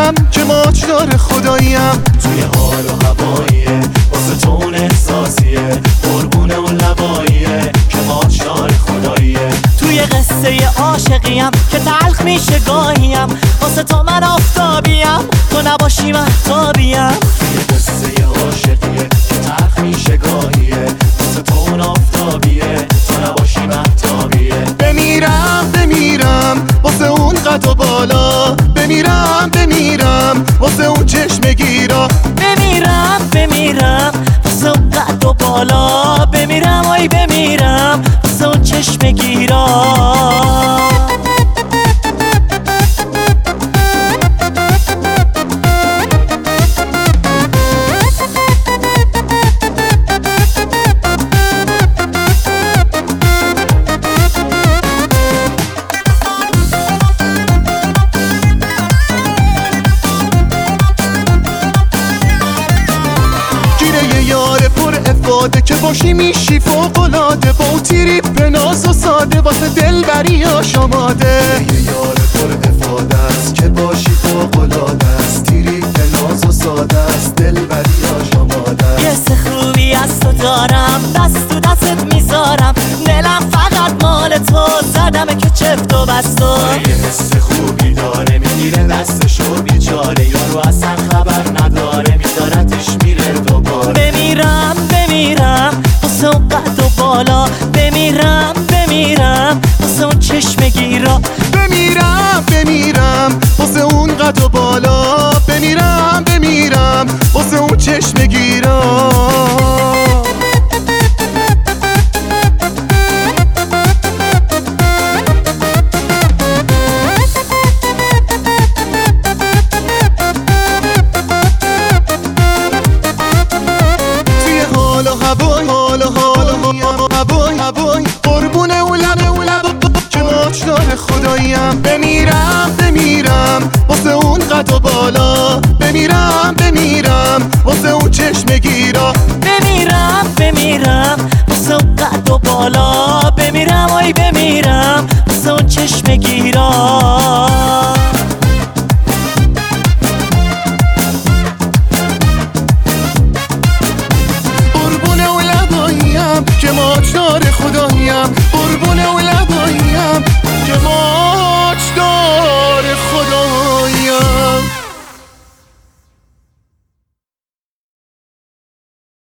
بمیرم که ماچدار خداییم. توی حال و هواییه واسه تو اون احساسیه، قربون اون لباییه که ماچدار خداییه. توی قصه عاشقیم که تلخ میشه گاهیم، واسه تو من آفتابیم تو نباشی مهتابیم. توی قصه عاشقیه که تلخ میشه گاهیه، واسه تو اون آفتابیه تو نباشی مهتابیه. بمیرم واسه اون قد و بالا، بمیرم واسه اون چشم گیرا. بمیرم واسه اون قد و بالا، بمیرم آی بمیرم واسه اون چشم گیرا. که باشی میشی فوق‌العاده، با اون تریپ ناز و ساده واسه دلبری آماده. یه یار پر افاده است که باشی فوق‌العاده است، تریپ ناز و ساده است، دلبری آماده است. یه حس خوبی از تو دارم، دست تو دستت میذارم، دلم فقط مال تو، زدمه که چفت و بستو. یه حس خوبی داره میگیره دستشو بیچاره، یارو اصلا خبر نداره میذارتش میره دوباره. بمیرم واسه اون قد و بالا، بمیرم واسه اون چشم گیرا. بمیرم واسه اون قد و بالا، بمیرم واسه اون چشم گیرا. هوای قربون اون لب که ماچدار خداییم. بمیرم واسه اون قد و بالا، بمیرم واسه اون چشم گیرا. بمیرم واسه اون قد و بالا، بمیرم آی بمیرم واسه اون چشم گیرا. که ماچدار خداییم، قربون اون